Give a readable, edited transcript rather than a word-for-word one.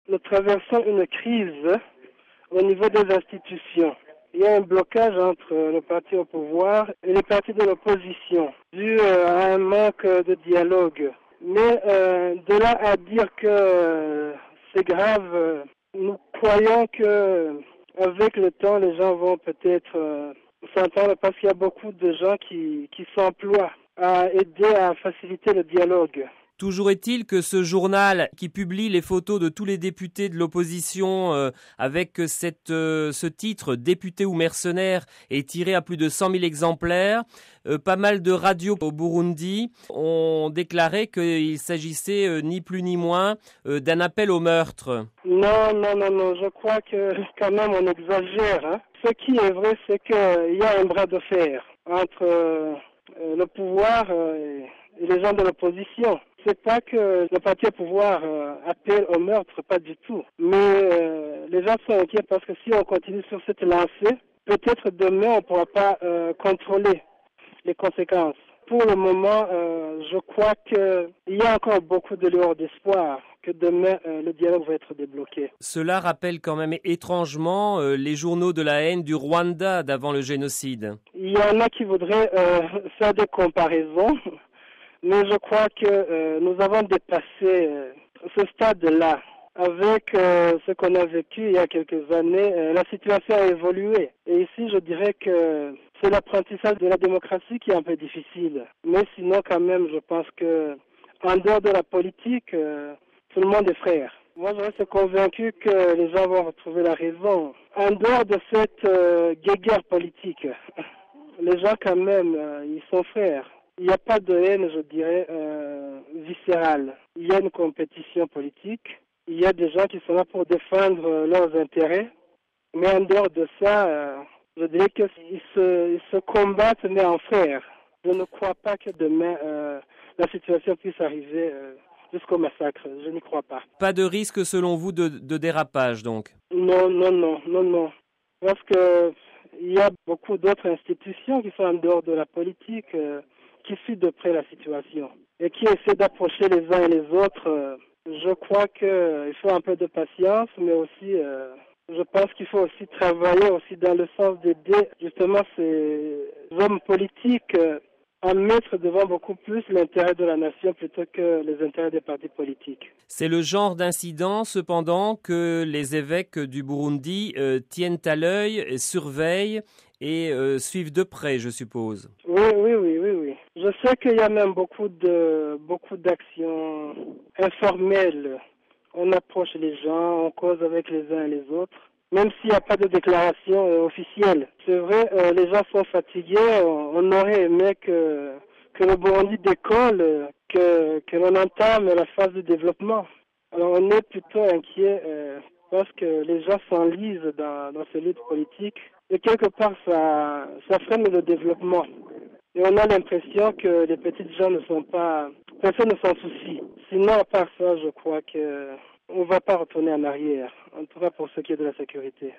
nous traversons une crise au niveau des institutions. Il y a un blocage entre le parti au pouvoir et les partis de l'opposition, dû à un manque de dialogue. Mais de là à dire que c'est grave, nous croyons que avec le temps, les gens vont peut-être s'entendre parce qu'il y a beaucoup de gens qui s'emploient à aider à faciliter le dialogue. Toujours est-il que ce journal qui publie les photos de tous les députés de l'opposition avec ce titre « Député ou mercenaire » est tiré à plus de 100 000 exemplaires. Pas mal de radios au Burundi ont déclaré qu'il s'agissait ni plus ni moins d'un appel au meurtre. Non, je crois que quand même on exagère. Hein. Ce qui est vrai, c'est qu'il y a un bras de fer entre le pouvoir et les gens de l'opposition. C'est pas que le parti au pouvoir appelle au meurtre, pas du tout. Mais les gens sont inquiets parce que si on continue sur cette lancée, peut-être demain on ne pourra pas contrôler les conséquences. Pour le moment, je crois qu'il y a encore beaucoup de lueurs d'espoir que demain le dialogue va être débloqué. Cela rappelle quand même étrangement les journaux de la haine du Rwanda d'avant le génocide. Il y en a qui voudraient faire des comparaisons. Mais je crois que nous avons dépassé ce stade-là. Avec ce qu'on a vécu il y a quelques années, la situation a évolué. Et ici, je dirais que c'est l'apprentissage de la démocratie qui est un peu difficile. Mais sinon, quand même, je pense que en dehors de la politique, tout le monde est frère. Moi, je reste convaincu que les gens vont retrouver la raison. En dehors de cette guéguerre politique, les gens, quand même, ils sont frères. Il n'y a pas de haine, je dirais, viscérale. Il y a une compétition politique. Il y a des gens qui sont là pour défendre leurs intérêts. Mais en dehors de ça, je dirais qu'ils se combattent, mais en frères. Je ne crois pas que demain, la situation puisse arriver jusqu'au massacre. Je n'y crois pas. Pas de risque, selon vous, de dérapage, donc? Non. Parce que il y a beaucoup d'autres institutions qui sont en dehors de la politique, qui suivent de près la situation et qui essaient d'approcher les uns et les autres. Je crois qu'il faut un peu de patience, mais aussi, je pense qu'il faut aussi travailler aussi dans le sens d'aider justement ces hommes politiques à mettre devant beaucoup plus l'intérêt de la nation plutôt que les intérêts des partis politiques. C'est le genre d'incident, cependant, que les évêques du Burundi tiennent à l'œil, surveillent et suivent de près, je suppose. Oui. Je sais qu'il y a même beaucoup d'actions informelles. On approche les gens, on cause avec les uns et les autres, même s'il n'y a pas de déclaration officielle. C'est vrai, les gens sont fatigués. On aurait aimé que le Burundi décolle, que l'on entame la phase de développement. Alors on est plutôt inquiet parce que les gens s'enlisent dans ces luttes politiques et quelque part ça freine le développement. Et on a l'impression que les petites gens personne ne s'en soucie. Sinon, à part ça, je crois qu'on ne va pas retourner en arrière, en tout cas pour ce qui est de la sécurité.